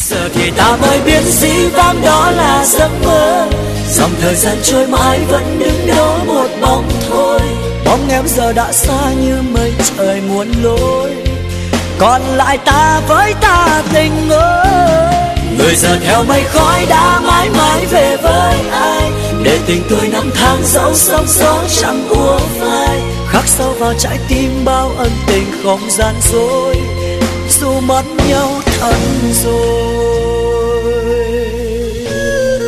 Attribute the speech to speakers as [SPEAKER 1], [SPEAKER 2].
[SPEAKER 1] Giờ thì ta mới biết dĩ vãng đó là giấc mơ, dòng thời gian trôi mãi vẫn đứng đó một bóng thôi. Bóng em giờ đã xa như mây trời muôn lối, còn lại ta với ta tình ơi. Người giờ theo mây khói đã mãi mãi về với ai, để tình tôi năm tháng dẫu sóng gió chẳng úa phai, khắc sâu vào trái tim bao ân tình không gian dối, dù mất nhau thật rồi.